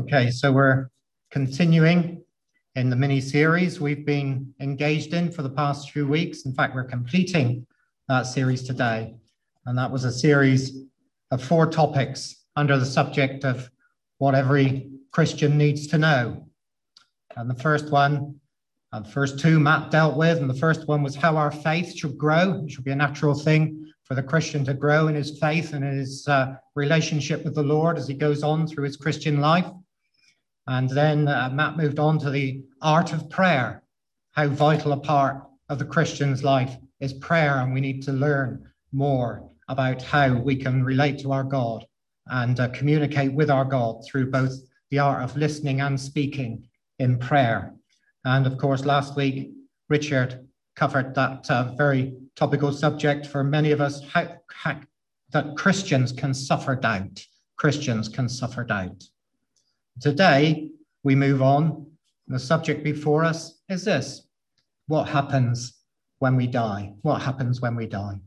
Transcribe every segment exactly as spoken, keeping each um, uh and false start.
Okay, so we're continuing in the mini-series we've been engaged in for the past few weeks. In fact, we're completing that series today. And that was a series of four topics under the subject of what every Christian needs to know. And the first one, and the first two Matt dealt with, and the first one was how our faith should grow. It should be a natural thing for the Christian to grow in his faith and in his uh, relationship with the Lord as he goes on through his Christian life. And then uh, Matt moved on to the art of prayer, how vital a part of the Christian's life is prayer, and we need to learn more about how we can relate to our God and uh, communicate with our God through both the art of listening and speaking in prayer. And of course, last week, Richard covered that uh, very topical subject for many of us, how, how, that Christians can suffer doubt. Christians can suffer doubt. Today, we move on. The subject before us is this: what happens when we die? What happens when we die?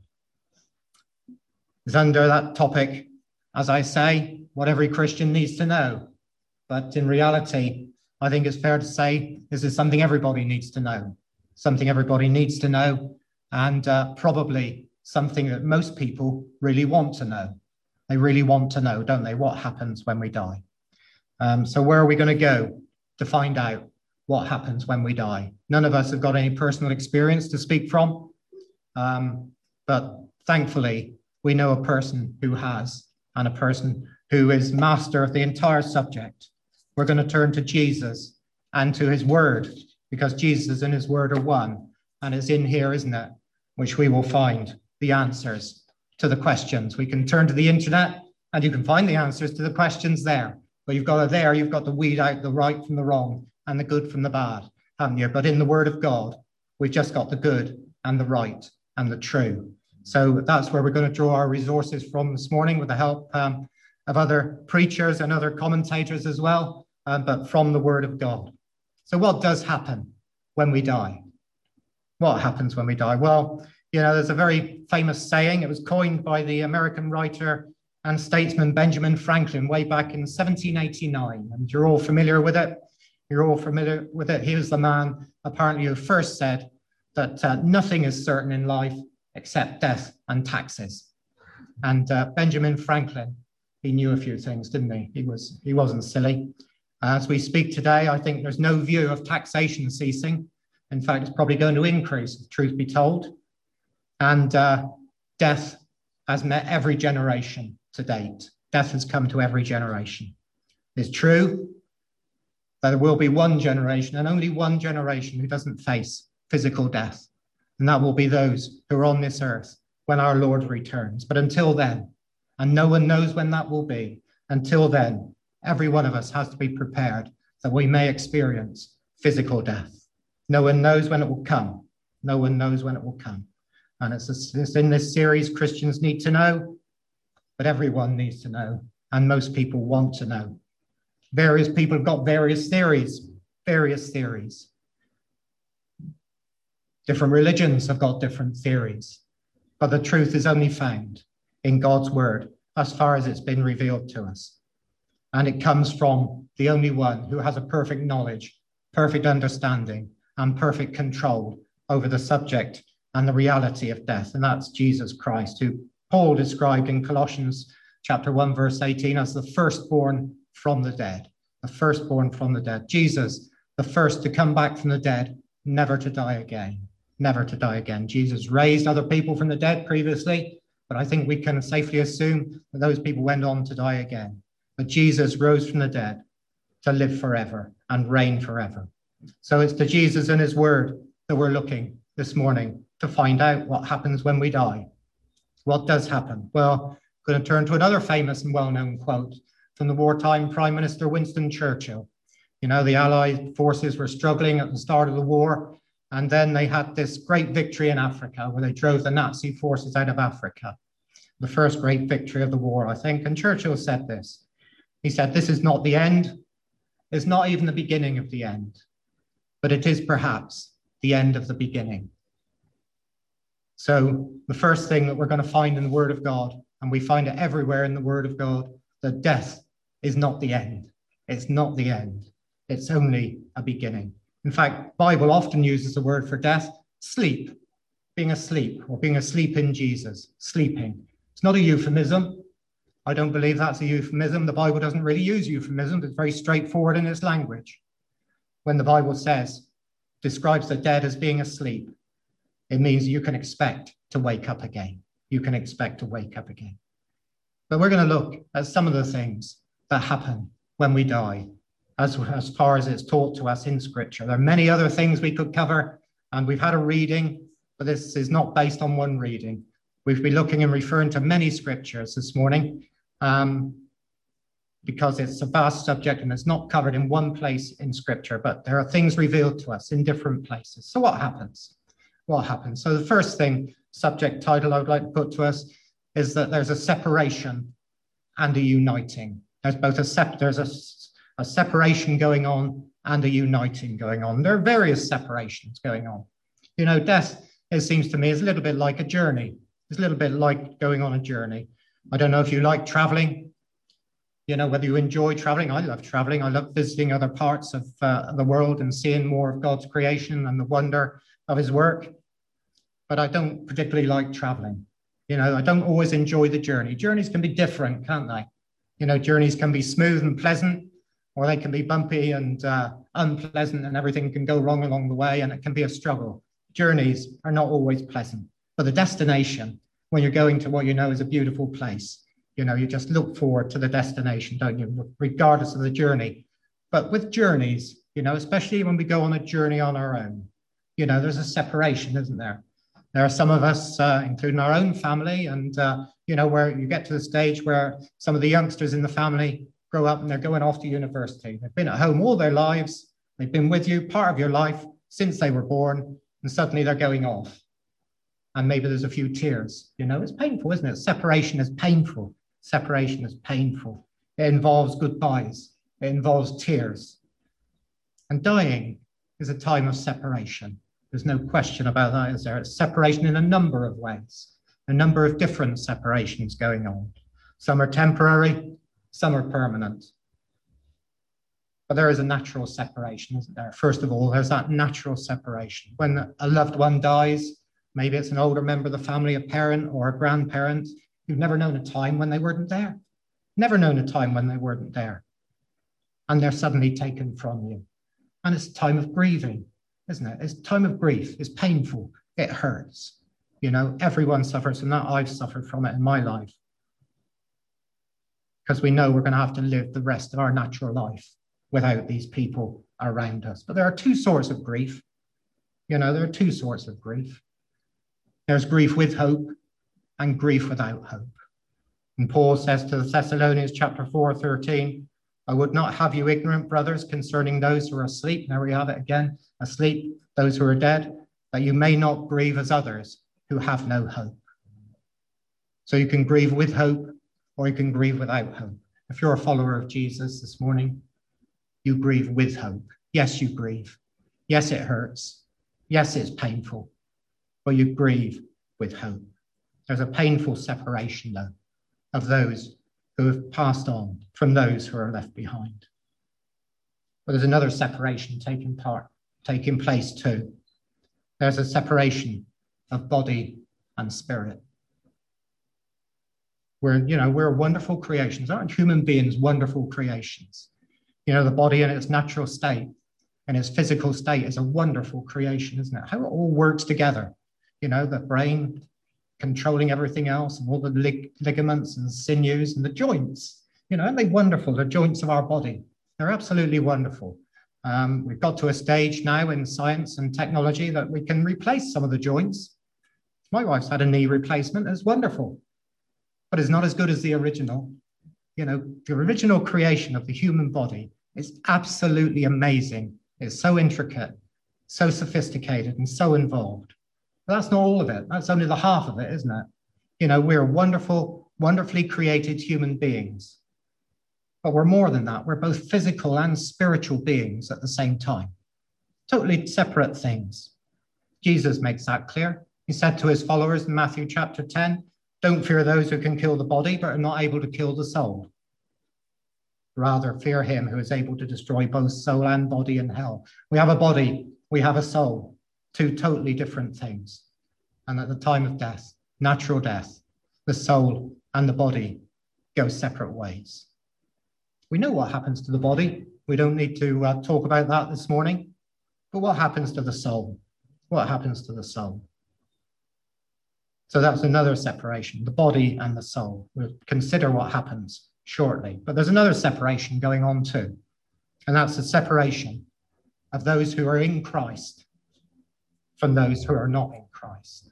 It's under that topic, as I say, what every Christian needs to know. But in reality, I think it's fair to say this is something everybody needs to know, something everybody needs to know, and uh, probably something that most people really want to know. They really want to know, don't they, what happens when we die? Um, so where are we going to go to find out what happens when we die? None of us have got any personal experience to speak from, um, but thankfully, we know a person who has, and a person who is master of the entire subject. We're going to turn to Jesus and to his word, because Jesus and his word are one, and it's in here, isn't it, which we will find the answers to the questions. We can turn to the internet and you can find the answers to the questions there, but you've got to there, you've got to weed out the right from the wrong and the good from the bad, haven't you? But in the word of God, we've just got the good and the right and the true. So that's where we're going to draw our resources from this morning, with the help um, of other preachers and other commentators as well, um, but from the word of God. So what does happen when we die? What happens when we die? Well, you know, there's a very famous saying. It was coined by the American writer and statesman Benjamin Franklin way back in seventeen eighty-nine. And you're all familiar with it. You're all familiar with it. He was the man, apparently, who first said that uh, nothing is certain in life except death and taxes. And uh, Benjamin Franklin, he knew a few things, didn't he? He, was, he wasn't silly. As we speak today, I think there's no view of taxation ceasing. In fact, it's probably going to increase, if truth be told. And uh, death has met every generation to date. Death has come to every generation. It's true that there will be one generation, and only one generation, who doesn't face physical death. And that will be those who are on this earth when our Lord returns. But until then, and no one knows when that will be, until then, every one of us has to be prepared that we may experience physical death. No one knows when it will come. No one knows when it will come. And it's, it's in this series, Christians need to know, but everyone needs to know, and most people want to know. Various people have got various theories, various theories. Different religions have got different theories, but the truth is only found in God's word as far as it's been revealed to us. And it comes from the only one who has a perfect knowledge, perfect understanding, and perfect control over the subject and the reality of death. And that's Jesus Christ, who Paul described in Colossians chapter one, verse eighteen, as the firstborn from the dead, the firstborn from the dead. Jesus, the first to come back from the dead, never to die again. Never to die again. Jesus raised other people from the dead previously, but I think we can safely assume that those people went on to die again. But Jesus rose from the dead to live forever and reign forever. So it's to Jesus and his word that we're looking this morning to find out what happens when we die. What does happen? Well, I'm going to turn to another famous and well-known quote from the wartime Prime Minister Winston Churchill. You know, the Allied forces were struggling at the start of the war, and then they had this great victory in Africa where they drove the Nazi forces out of Africa. The first great victory of the war, I think. And Churchill said this. He said, "This is not the end. It's not even the beginning of the end, but it is perhaps the end of the beginning." So the first thing that we're going to find in the word of God, and we find it everywhere in the word of God, that death is not the end. It's not the end. It's only a beginning. In fact, Bible often uses the word for death, sleep, being asleep or being asleep in Jesus, sleeping. It's not a euphemism. I don't believe that's a euphemism. The Bible doesn't really use euphemisms. It's very straightforward in its language. When the Bible says, describes the dead as being asleep, it means you can expect to wake up again. You can expect to wake up again. But we're going to look at some of the things that happen when we die, as, as far as it's taught to us in Scripture. There are many other things we could cover, and we've had a reading, but this is not based on one reading. We've been looking and referring to many Scriptures this morning, um, because it's a vast subject and it's not covered in one place in Scripture, but there are things revealed to us in different places. So what happens? What happens? So the first thing, subject title I would like to put to us, is that there's a separation and a uniting. There's both a sep there's a, a separation going on and a uniting going on. There are various separations going on. You know, death, it seems to me, is a little bit like a journey. It's a little bit like going on a journey. I don't know if you like traveling, you know, whether you enjoy traveling. I love traveling. I love visiting other parts of uh, the world and seeing more of God's creation and the wonder of his work. But I don't particularly like traveling. You know, I don't always enjoy the journey. Journeys can be different, can't they? You know, journeys can be smooth and pleasant, or they can be bumpy and uh, unpleasant, and everything can go wrong along the way, and it can be a struggle. Journeys are not always pleasant, but the destination, when you're going to what you know is a beautiful place, you know, you just look forward to the destination, don't you, regardless of the journey. But with journeys, you know, especially when we go on a journey on our own, you know, there's a separation, isn't there? There are some of us, uh, including our own family, and, uh, you know, where you get to the stage where some of the youngsters in the family grow up and they're going off to university. They've been at home all their lives. They've been with you, part of your life, since they were born, and suddenly they're going off. And maybe there's a few tears. You know, it's painful, isn't it? Separation is painful. Separation is painful. It involves goodbyes. It involves tears. And dying is a time of separation. There's no question about that, is there? It's separation in a number of ways, a number of different separations going on. Some are temporary, some are permanent. But there is a natural separation, isn't there? First of all, there's that natural separation. When a loved one dies, maybe it's an older member of the family, a parent or a grandparent, you've never known a time when they weren't there. Never known a time when they weren't there. And they're suddenly taken from you. And it's a time of grieving, isn't it? It's a time of grief. It's painful. It hurts. You know, everyone suffers from that. I've suffered from it in my life. Because we know we're going to have to live the rest of our natural life without these people around us. But there are two sorts of grief. You know, there are two sorts of grief. There's grief with hope and grief without hope. And Paul says to the Thessalonians, chapter four, thirteen, I would not have you ignorant, brothers, concerning those who are asleep. There we have it again, asleep, those who are dead, that you may not grieve as others who have no hope. So you can grieve with hope, or you can grieve without hope. If you're a follower of Jesus this morning, you grieve with hope. Yes, you grieve. Yes, it hurts. Yes, it's painful, but you grieve with hope. There's a painful separation, though, of those who have passed on from those who are left behind. But there's another separation taking part, taking place too. There's a separation of body and spirit. We're, you know, we're wonderful creations. Aren't human beings wonderful creations? You know, the body in its natural state and its physical state is a wonderful creation, isn't it? How it all works together. You know, the brain controlling everything else, and all the lig ligaments and sinews and the joints. You know, aren't they wonderful, the joints of our body? They're absolutely wonderful. Um, we've got to a stage now in science and technology that we can replace some of the joints. My wife's had a knee replacement. It's wonderful, but it's not as good as the original. You know, the original creation of the human body is absolutely amazing. It's so intricate, so sophisticated, and so involved. But that's not all of it. That's only the half of it, isn't it? You know, we're wonderful, wonderfully created human beings. But we're more than that. We're both physical and spiritual beings at the same time. Totally separate things. Jesus makes that clear. He said to his followers in Matthew chapter ten, don't fear those who can kill the body, but are not able to kill the soul. Rather, fear him who is able to destroy both soul and body in hell. We have a body, we have a soul, two totally different things. And at the time of death, natural death, the soul and the body go separate ways. We know what happens to the body. We don't need to uh, talk about that this morning. But what happens to the soul? What happens to the soul? So that's another separation, the body and the soul. We'll consider what happens shortly. But there's another separation going on too. And that's the separation of those who are in Christ from those who are not in Christ.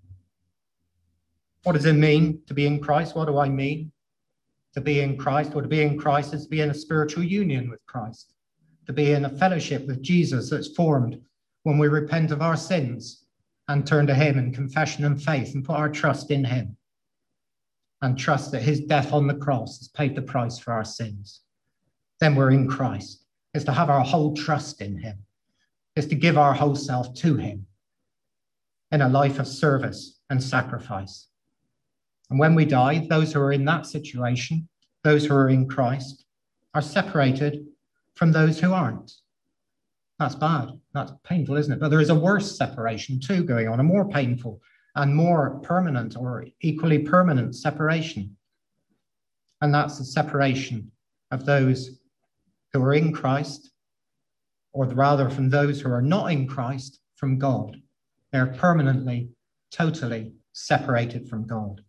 What does it mean to be in Christ? What do I mean? To be in Christ, or to be in Christ is to be in a spiritual union with Christ, to be in a fellowship with Jesus that's formed when we repent of our sins and turn to him in confession and faith and put our trust in him and trust that his death on the cross has paid the price for our sins. Then we're in Christ. It's to have our whole trust in him. It's to give our whole self to him in a life of service and sacrifice. And when we die, those who are in that situation, those who are in Christ, are separated from those who aren't. That's bad. That's painful, isn't it? But there is a worse separation too going on, a more painful and more permanent or equally permanent separation. And that's the separation of those who are in Christ, or rather from those who are not in Christ, from God. They're permanently, totally separated from God.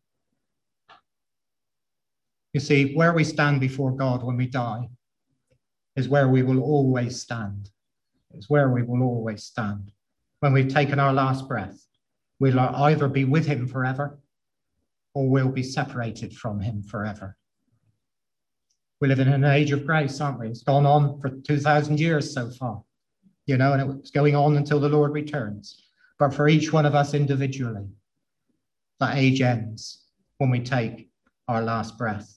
You see, where we stand before God when we die is where we will always stand. It's where we will always stand. When we've taken our last breath, we'll either be with him forever or we'll be separated from him forever. We live in an age of grace, aren't we? It's gone on for two thousand years so far, you know, and it's going on until the Lord returns. But for each one of us individually, that age ends when we take our last breath.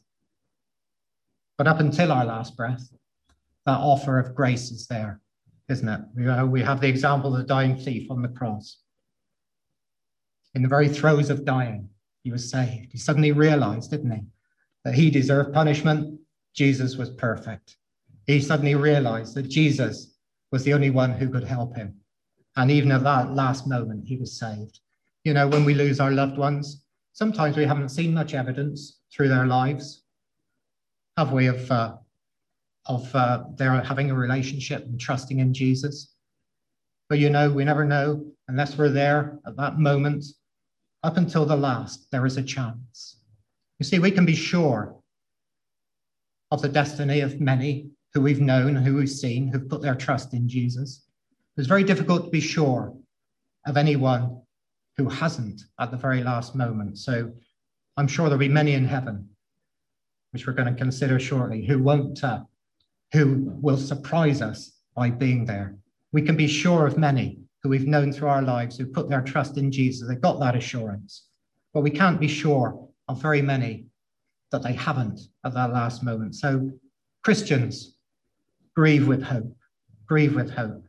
But up until our last breath, that offer of grace is there, isn't it? We, uh, we have the example of the dying thief on the cross. In the very throes of dying, he was saved. He suddenly realized, didn't he, that he deserved punishment. Jesus was perfect. He suddenly realized that Jesus was the only one who could help him. And even at that last moment, he was saved. You know, when we lose our loved ones, sometimes we haven't seen much evidence through their lives, have we, of, uh, of uh, their having a relationship and trusting in Jesus. But, you know, we never know unless we're there at that moment. Up until the last, there is a chance. You see, we can be sure of the destiny of many who we've known, who we've seen, who've put their trust in Jesus. It's very difficult to be sure of anyone who hasn't at the very last moment. So I'm sure there'll be many in heaven, which we're going to consider shortly, who won't, uh, who will surprise us by being there. We can be sure of many who we've known through our lives who put their trust in Jesus. They've got that assurance. But we can't be sure of very many that they haven't at that last moment. So Christians, grieve with hope, grieve with hope.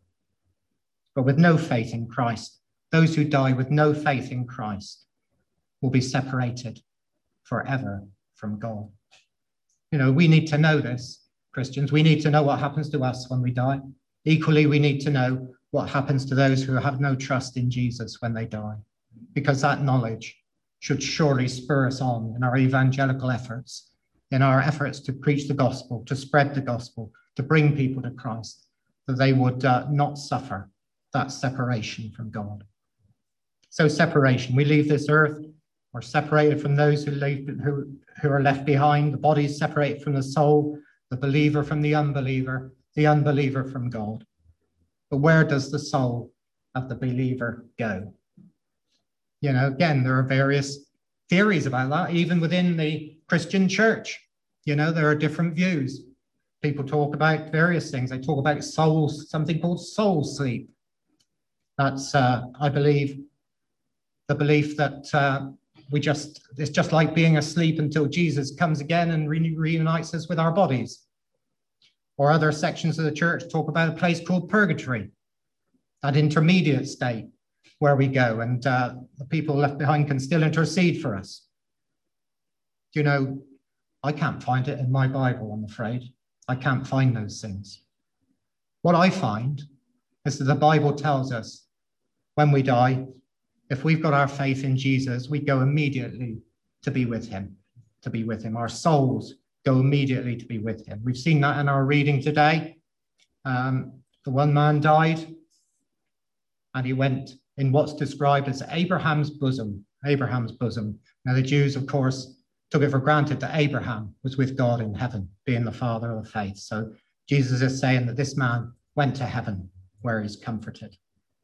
But with no faith in Christ, those who die with no faith in Christ will be separated forever from God. You know, we need to know this, Christians. We need to know what happens to us when we die. Equally, we need to know what happens to those who have no trust in Jesus when they die, because that knowledge should surely spur us on in our evangelical efforts, in our efforts to preach the gospel, to spread the gospel, to bring people to Christ, that they would uh, not suffer that separation from God. So separation, we leave this earth, we're separated from those who, leave, who, who are left behind. The body is separated from the soul, the believer from the unbeliever, the unbeliever from God. But where does the soul of the believer go? You know, again, there are various theories about that, even within the Christian church. You know, there are different views. People talk about various things. They talk about souls, something called soul sleep. That's, uh, I believe, the belief that uh, we just, it's just like being asleep until Jesus comes again and re- reunites us with our bodies. Or other sections of the church talk about a place called purgatory, that intermediate state where we go and uh, the people left behind can still intercede for us. You know, I can't find it in my Bible, I'm afraid. I can't find those things. What I find is that the Bible tells us when we die, if we've got our faith in Jesus, we go immediately to be with him, to be with him. Our souls go immediately to be with him. We've seen that in our reading today. Um, the one man died and he went in what's described as Abraham's bosom, Abraham's bosom. Now the Jews, of course, took it for granted that Abraham was with God in heaven, being the father of the faith. So Jesus is saying that this man went to heaven where he's comforted.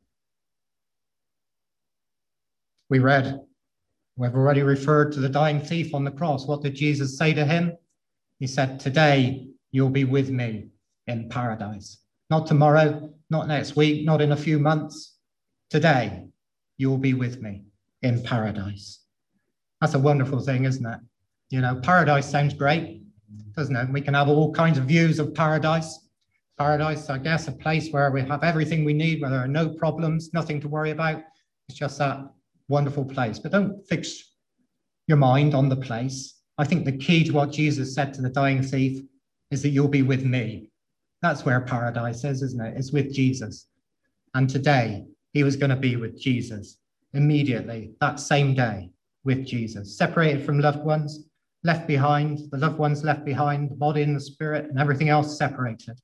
We read, we've already referred to the dying thief on the cross. What did Jesus say to him? He said, today you'll be with me in paradise. Not tomorrow, not next week, not in a few months. Today you'll be with me in paradise. That's a wonderful thing, isn't it? You know, paradise sounds great, doesn't it? We can have all kinds of views of paradise. Paradise, I guess, a place where we have everything we need, where there are no problems, nothing to worry about. It's just that wonderful place. But don't fix your mind on the place. I think the key to what Jesus said to the dying thief is that you'll be with me. That's where paradise is, isn't it? It's with Jesus. And today, he was going to be with Jesus immediately, that same day, with Jesus, separated from loved ones, left behind, the loved ones left behind, the body and the spirit and everything else separated,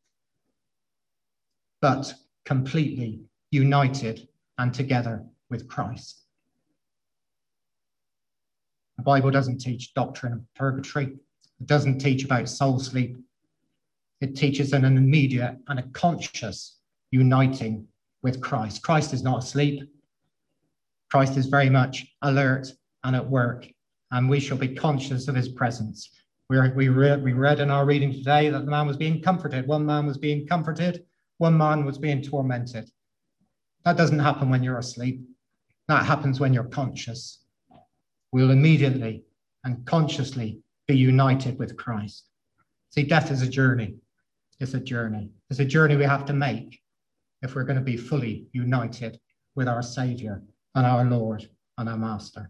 but completely united and together with Christ. The Bible doesn't teach doctrine of purgatory. It doesn't teach about soul sleep. It teaches an immediate and a conscious uniting with Christ. Christ is not asleep. Christ is very much alert and at work, and we shall be conscious of his presence. We, are, we, re, we read in our reading today that the man was being comforted. One man was being comforted. One man was being tormented. That doesn't happen when you're asleep. That happens when you're conscious. We'll immediately and consciously be united with Christ. See, death is a journey. It's a journey. It's a journey we have to make if we're going to be fully united with our Savior and our Lord and our Master.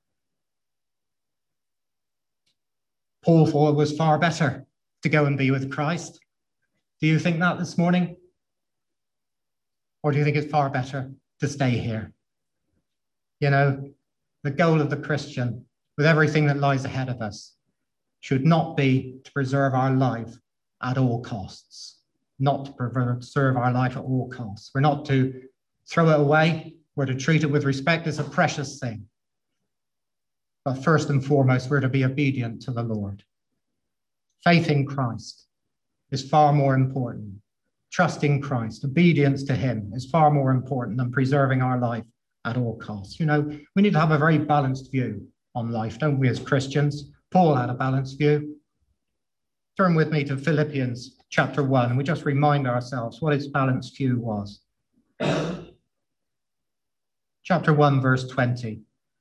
Paul thought it was far better to go and be with Christ. Do you think that this morning? Or do you think it's far better to stay here? You know, the goal of the Christian, with everything that lies ahead of us, should not be to preserve our life at all costs. Not to preserve our life at all costs. We're not to throw it away. We're to treat it with respect as a precious thing. But first and foremost, we're to be obedient to the Lord. Faith in Christ is far more important. Trusting Christ, obedience to him is far more important than preserving our life at all costs. You know, we need to have a very balanced view on life, don't we, as Christians? Paul had a balanced view. Turn with me to Philippians chapter one, and we just remind ourselves what his balanced view was. Chapter one, verse twenty.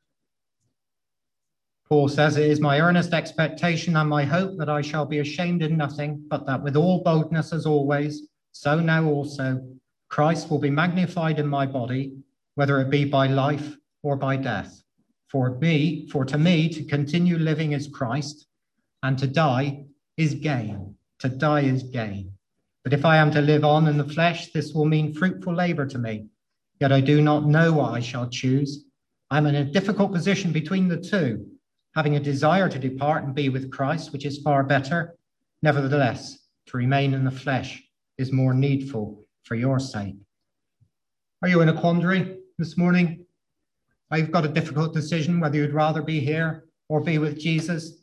Paul says, "It is my earnest expectation and my hope that I shall be ashamed in nothing, but that with all boldness as always, so now also, Christ will be magnified in my body, whether it be by life or by death. For me, for to me, to continue living is Christ, and to die is gain. To die is gain. But if I am to live on in the flesh, this will mean fruitful labor to me. Yet I do not know what I shall choose. I'm in a difficult position between the two, having a desire to depart and be with Christ, which is far better. Nevertheless, to remain in the flesh is more needful for your sake." Are you in a quandary this morning? I've got a difficult decision whether you'd rather be here or be with Jesus.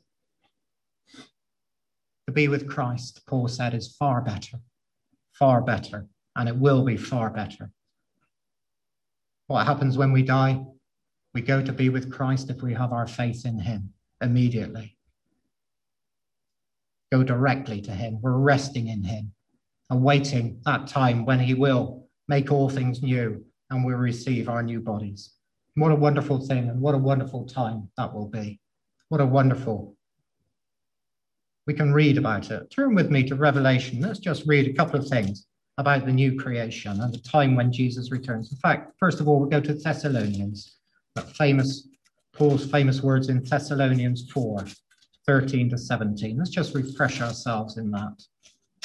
To be with Christ, Paul said, is far better, far better, and it will be far better. What happens when we die? We go to be with Christ if we have our faith in him immediately. Go directly to him. We're resting in him, awaiting that time when he will make all things new and we'll receive our new bodies. What a wonderful thing, and what a wonderful time that will be. What a wonderful. We can read about it. Turn with me to Revelation. Let's just read a couple of things about the new creation and the time when Jesus returns. In fact, first of all, we'll go to Thessalonians, that famous, Paul's famous words in Thessalonians four, thirteen to seventeen. Let's just refresh ourselves in that.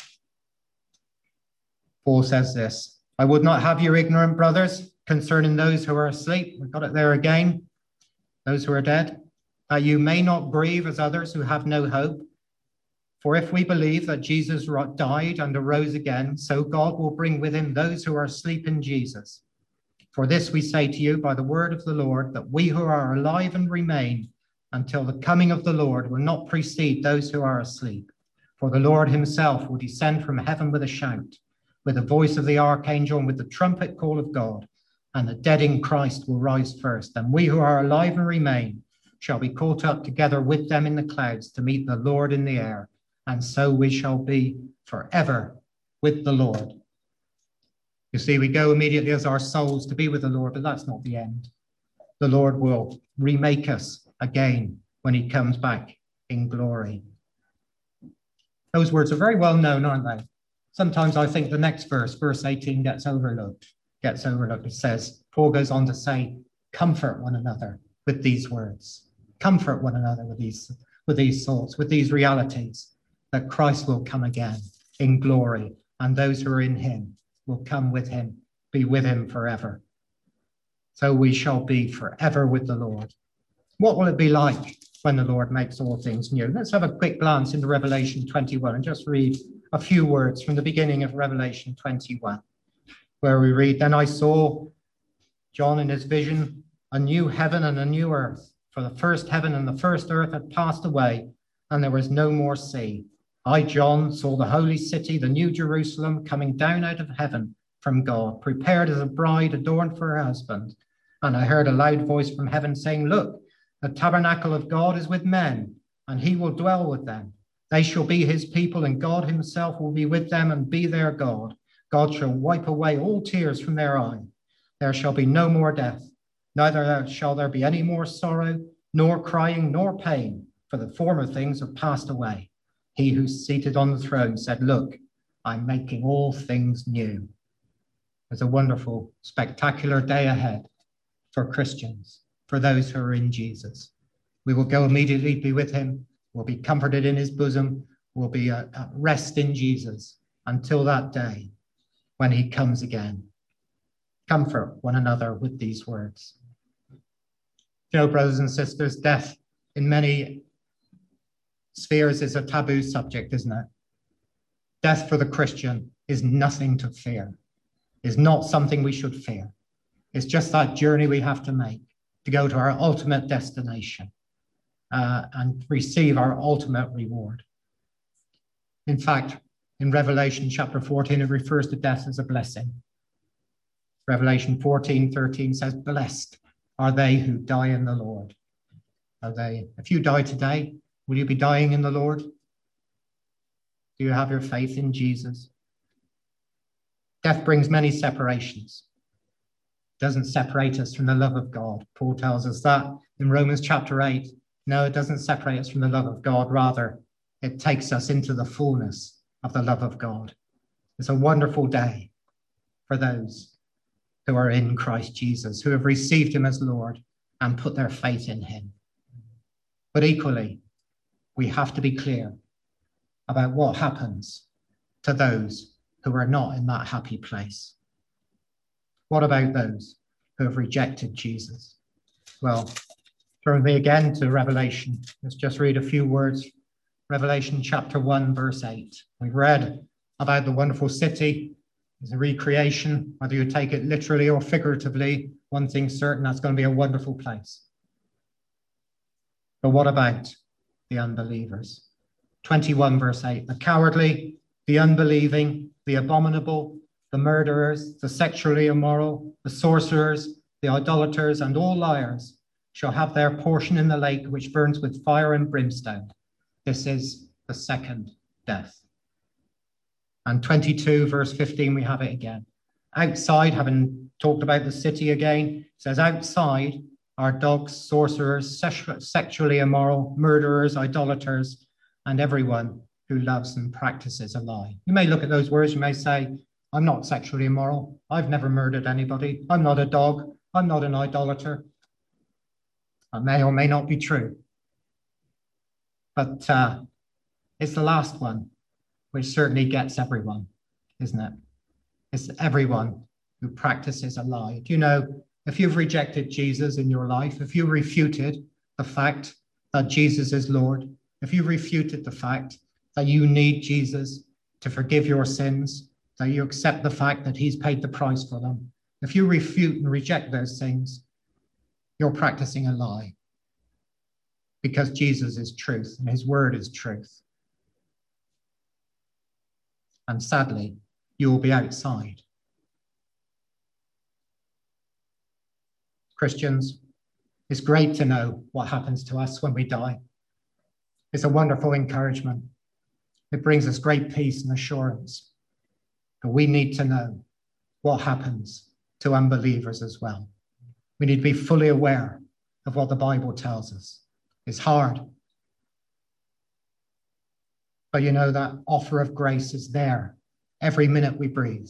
Paul says this, I would not have you ignorant, brothers, concerning those who are asleep. We've got it there again. Those who are dead, that you may not grieve as others who have no hope. For if we believe that Jesus died and arose again, so God will bring with him those who are asleep in Jesus. For this we say to you by the word of the Lord, that we who are alive and remain until the coming of the Lord will not precede those who are asleep. For the Lord himself will descend from heaven with a shout, with the voice of the archangel and with the trumpet call of God, and the dead in Christ will rise first. And we who are alive and remain shall be caught up together with them in the clouds to meet the Lord in the air. And so we shall be forever with the Lord. You see, we go immediately as our souls to be with the Lord, but that's not the end. The Lord will remake us again when he comes back in glory. Those words are very well known, aren't they? Sometimes I think the next verse, verse eighteen, gets overlooked. Gets overlooked. It says, Paul goes on to say, comfort one another with these words. Comfort one another with these, with these thoughts, with these realities, that Christ will come again in glory, and those who are in him will come with him, be with him forever. So we shall be forever with the Lord. What will it be like when the Lord makes all things new? Let's have a quick glance into Revelation twenty-one and just read a few words from the beginning of Revelation twenty-one, where we read, Then I saw, John in his vision, a new heaven and a new earth, for the first heaven and the first earth had passed away, and there was no more sea. I, John, saw the holy city, the new Jerusalem, coming down out of heaven from God, prepared as a bride adorned for her husband. And I heard a loud voice from heaven saying, Look, the tabernacle of God is with men, and he will dwell with them. They shall be his people, and God himself will be with them and be their God. God shall wipe away all tears from their eyes. There shall be no more death, neither shall there be any more sorrow, nor crying, nor pain, for the former things have passed away. He who's seated on the throne said, Look, I'm making all things new. There's a wonderful, spectacular day ahead for Christians, for those who are in Jesus. We will go immediately be with him. We'll be comforted in his bosom. We'll be at rest in Jesus until that day when he comes again. Comfort one another with these words. You know, brothers and sisters, death in many spheres is a taboo subject, isn't it? Death for the Christian is nothing to fear, is not something we should fear. It's just that journey we have to make to go to our ultimate destination uh, and receive our ultimate reward. In fact, in Revelation chapter fourteen, it refers to death as a blessing. Revelation fourteen thirteen says, Blessed are they who die in the Lord. Are they, if you die today, will you be dying in the Lord? Do you have your faith in Jesus? Death brings many separations. It doesn't separate us from the love of God. Paul tells us that in Romans chapter eight. No, it doesn't separate us from the love of God. Rather, it takes us into the fullness of the love of God. It's a wonderful day for those who are in Christ Jesus, who have received him as Lord and put their faith in him. But equally, we have to be clear about what happens to those who are not in that happy place. What about those who have rejected Jesus? Well, turn with me again to Revelation. Let's just read a few words. Revelation chapter one, verse eight. We've read about the wonderful city. It's a recreation, whether you take it literally or figuratively. One thing's certain, that's going to be a wonderful place. But what about the unbelievers? twenty-one, verse eight. The cowardly, the unbelieving, the abominable, the murderers, the sexually immoral, the sorcerers, the idolaters, and all liars shall have their portion in the lake which burns with fire and brimstone. This is the second death. And twenty-two, verse fifteen, we have it again. Outside, having talked about the city again, it says, outside are dogs, sorcerers, sexually immoral, murderers, idolaters, and everyone who loves and practices a lie. You may look at those words, you may say, I'm not sexually immoral. I've never murdered anybody. I'm not a dog. I'm not an idolater. That may or may not be true. But uh, it's the last one, which certainly gets everyone, isn't it? It's everyone who practices a lie. Do you know, if you've rejected Jesus in your life, if you refuted the fact that Jesus is Lord, if you refuted the fact that you need Jesus to forgive your sins, that you accept the fact that he's paid the price for them, if you refute and reject those things, you're practicing a lie, because Jesus is truth and his word is truth. And sadly, you will be outside. Christians, it's great to know what happens to us when we die. It's a wonderful encouragement. It brings us great peace and assurance. But we need to know what happens to unbelievers as well. We need to be fully aware of what the Bible tells us. It's hard. But you know, that offer of grace is there every minute we breathe.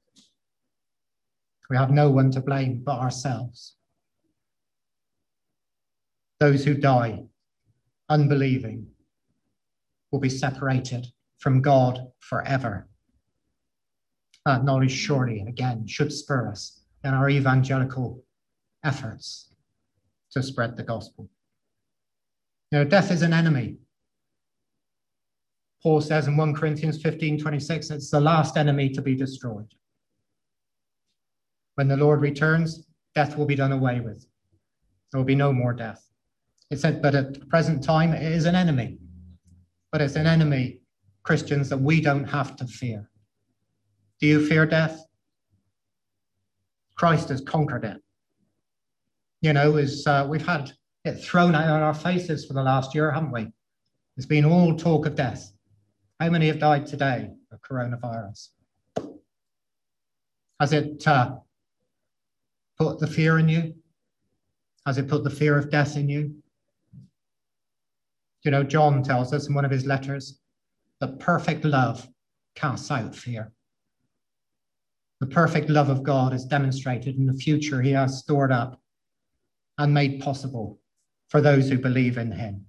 We have no one to blame but ourselves. Those who die unbelieving will be separated from God forever. That knowledge surely, again, should spur us in our evangelical efforts to spread the gospel. You know, death is an enemy. Paul says in First Corinthians fifteen twenty-six, it's the last enemy to be destroyed. When the Lord returns, death will be done away with. There will be no more death. It said, but at the present time, it is an enemy. But it's an enemy, Christians, that we don't have to fear. Do you fear death? Christ has conquered it. You know, is uh, we've had it thrown out on our faces for the last year, haven't we? There's been all talk of death. How many have died today of coronavirus? Has it uh, put the fear in you? Has it put the fear of death in you? You know, John tells us in one of his letters that perfect love casts out fear. The perfect love of God is demonstrated in the future he has stored up and made possible for those who believe in him.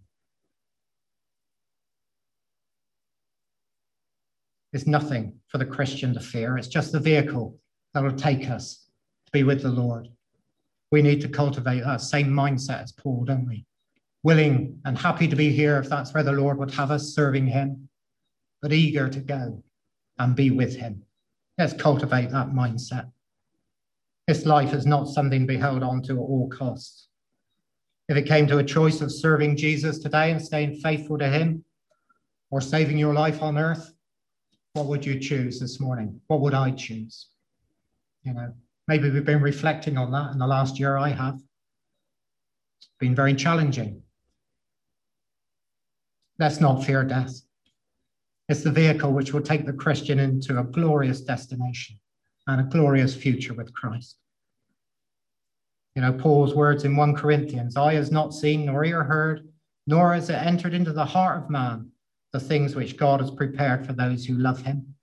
It's nothing for the Christian to fear. It's just the vehicle that will take us to be with the Lord. We need to cultivate that same mindset as Paul, don't we? Willing and happy to be here if that's where the Lord would have us, serving him, but eager to go and be with him. Let's cultivate that mindset. This life is not something to be held on to at all costs. If it came to a choice of serving Jesus today and staying faithful to him, or saving your life on earth, what would you choose this morning? What would I choose? You know, maybe we've been reflecting on that in the last year. I have. It's been very challenging. Let's not fear death. It's the vehicle which will take the Christian into a glorious destination and a glorious future with Christ. You know, Paul's words in First Corinthians, eye has not seen nor ear heard, nor has it entered into the heart of man the things which God has prepared for those who love him.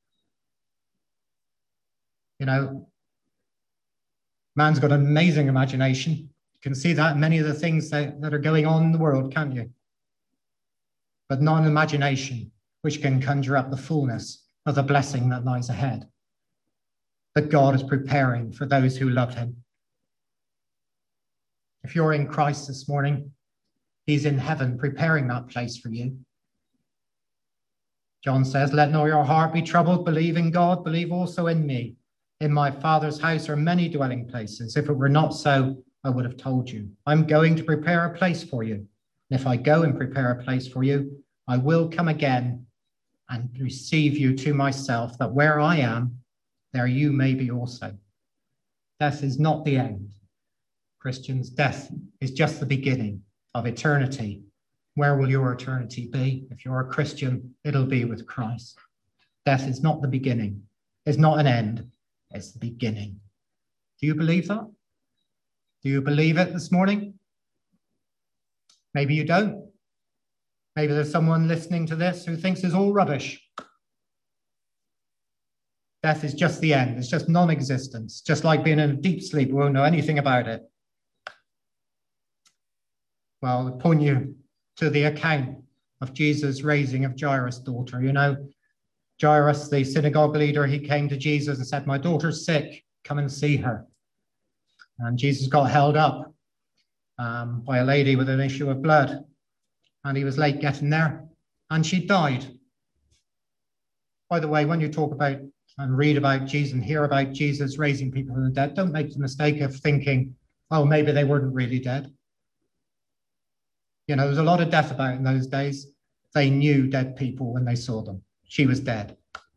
You know, man's got an amazing imagination. You can see that in many of the things that, that are going on in the world, can't you? But not an imagination which can conjure up the fullness of the blessing that lies ahead, that God is preparing for those who love him. If you're in Christ this morning, he's in heaven preparing that place for you. John says, let not your heart be troubled. Believe in God, believe also in me. In my Father's house are many dwelling places. If it were not so, I would have told you. I'm going to prepare a place for you. And if I go and prepare a place for you, I will come again and receive you to myself, that where I am, there you may be also. Death is not the end. Christians, death is just the beginning of eternity. Where will your eternity be? If you're a Christian, it'll be with Christ. Death is not the beginning. It's not an end. It's the beginning. Do you believe that? Do you believe it this morning? Maybe you don't. Maybe there's someone listening to this who thinks it's all rubbish. Death is just the end. It's just non-existence. Just like being in a deep sleep, we won't know anything about it. Well, I'll point you to the account of Jesus' raising of Jairus' daughter. You know, Jairus, the synagogue leader, he came to Jesus and said, my daughter's sick, come and see her. And Jesus got held up um, by a lady with an issue of blood. And he was late getting there, and she died. By the way, when you talk about and read about Jesus and hear about Jesus raising people from the dead, don't make the mistake of thinking, oh, maybe they weren't really dead. You know, there's a lot of death about in those days. They knew dead people when they saw them. She was dead.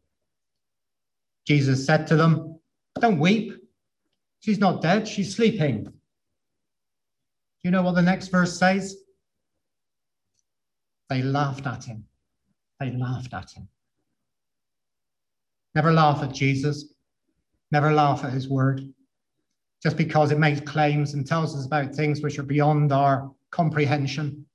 Jesus said to them, don't weep. She's not dead, she's sleeping. Do you know what the next verse says? They laughed at him. They laughed at him. Never laugh at Jesus. Never laugh at his word. Just because it makes claims and tells us about things which are beyond our comprehension.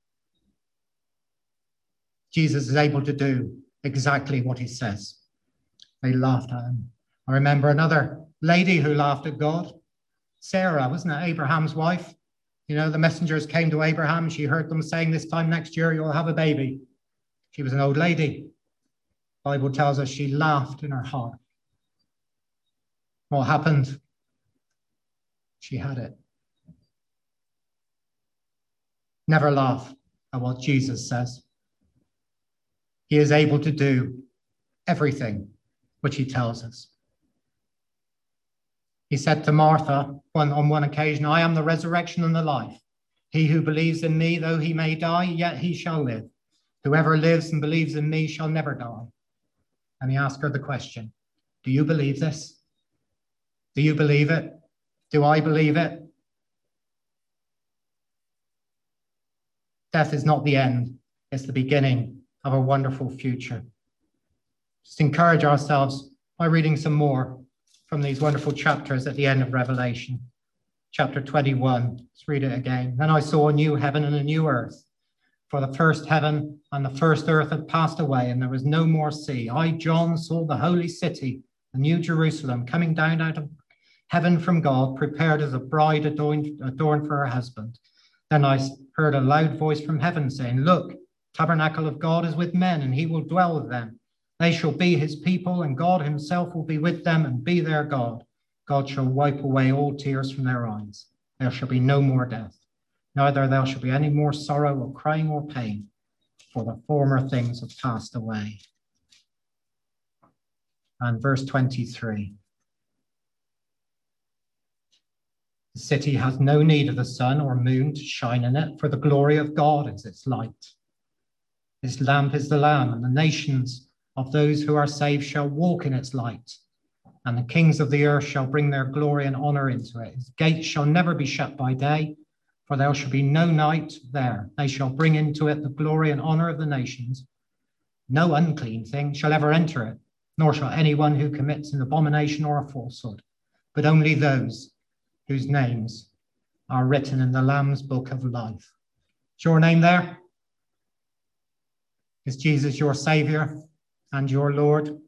Jesus is able to do exactly what he says. They laughed at him. I remember another lady who laughed at God. Sarah, wasn't it? Abraham's wife. You know, the messengers came to Abraham. She heard them saying, this time next year, you'll have a baby. She was an old lady. The Bible tells us she laughed in her heart. What happened? She had it. Never laugh at what Jesus says. He is able to do everything which he tells us. He said to Martha one, on one occasion, I am the resurrection and the life. He who believes in me, though he may die, yet he shall live. Whoever lives and believes in me shall never die. And he asked her the question, do you believe this? Do you believe it? Do I believe it? Death is not the end. It's the beginning of a wonderful future. Just encourage ourselves by reading some more from these wonderful chapters at the end of Revelation. Chapter twenty-one, let's read it again. Then I saw a new heaven and a new earth, for the first heaven and the first earth had passed away, and there was no more sea. I, John, saw the holy city, the new Jerusalem, coming down out of heaven from God, prepared as a bride adorned, adorned for her husband. Then I heard a loud voice from heaven saying, look, tabernacle of God is with men, and he will dwell with them. They shall be his people, and God himself will be with them and be their God. God shall wipe away all tears from their eyes. There shall be no more death. Neither there shall be any more sorrow or crying or pain, for the former things have passed away. And verse twenty-three. The city has no need of the sun or moon to shine in it, for the glory of God is its light. Its lamp is the Lamb, and the nations of those who are saved shall walk in its light. And the kings of the earth shall bring their glory and honor into it. Its gates shall never be shut by day, for there shall be no night there. They shall bring into it the glory and honor of the nations. No unclean thing shall ever enter it, nor shall anyone who commits an abomination or a falsehood, but only those whose names are written in the Lamb's book of life. Is your name there? Is Jesus your Savior and your Lord?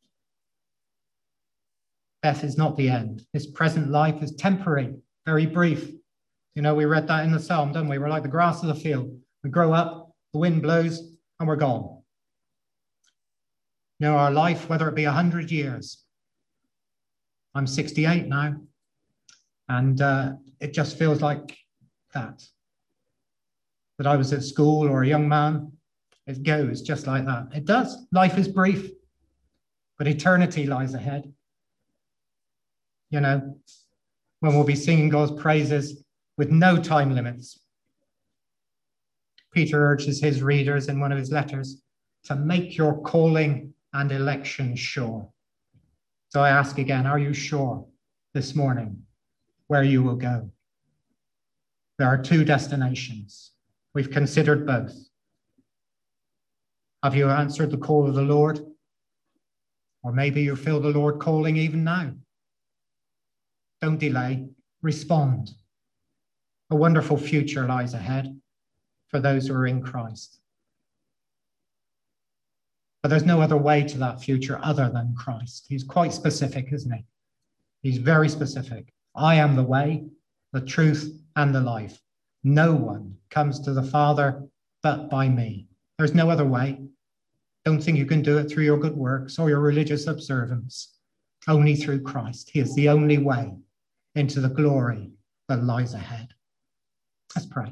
Death is not the end. This present life is temporary, very brief. You know, we read that in the Psalm, don't we? We're like the grass of the field. We grow up, the wind blows, and we're gone. You know, our life, whether it be a hundred years. I'm sixty-eight now, and uh, it just feels like that. That I was at school or a young man. It goes just like that. It does. Life is brief, but eternity lies ahead. You know, when we'll be singing God's praises with no time limits. Peter urges his readers in one of his letters to make your calling and election sure. So I ask again, are you sure this morning where you will go? There are two destinations. We've considered both. Have you answered the call of the Lord? Or maybe you feel the Lord calling even now. Don't delay, respond. A wonderful future lies ahead for those who are in Christ. But there's no other way to that future other than Christ. He's quite specific, isn't he? He's very specific. I am the way, the truth, and the life. No one comes to the Father but by me. There's no other way. Don't think you can do it through your good works or your religious observance. Only through Christ. He is the only way into the glory that lies ahead. Let's pray.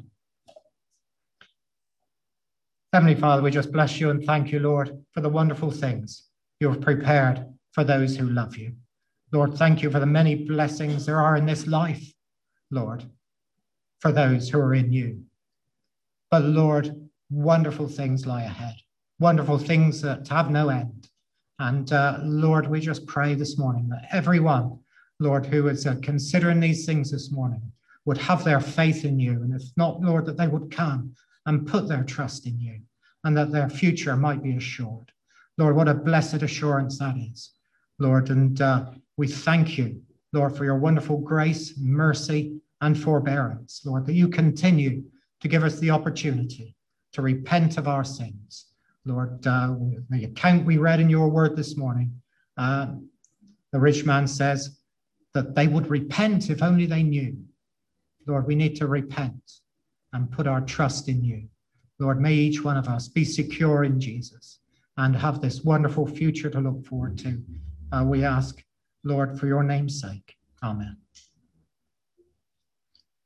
Heavenly Father, we just bless you and thank you, Lord, for the wonderful things you have prepared for those who love you. Lord, thank you for the many blessings there are in this life, Lord, for those who are in you. But Lord, wonderful things lie ahead, wonderful things that have no end. And uh, Lord, we just pray this morning that everyone, Lord, who is uh, considering these things this morning would have their faith in you. And if not, Lord, that they would come and put their trust in you, and that their future might be assured. Lord, what a blessed assurance that is, Lord. And uh, we thank you, Lord, for your wonderful grace, mercy, and forbearance, Lord, that you continue to give us the opportunity to repent of our sins. Lord, uh, the account we read in your word this morning, uh, the rich man says that they would repent if only they knew. Lord, we need to repent and put our trust in you. Lord, may each one of us be secure in Jesus and have this wonderful future to look forward to. Uh, we ask, Lord, for your name's sake. Amen.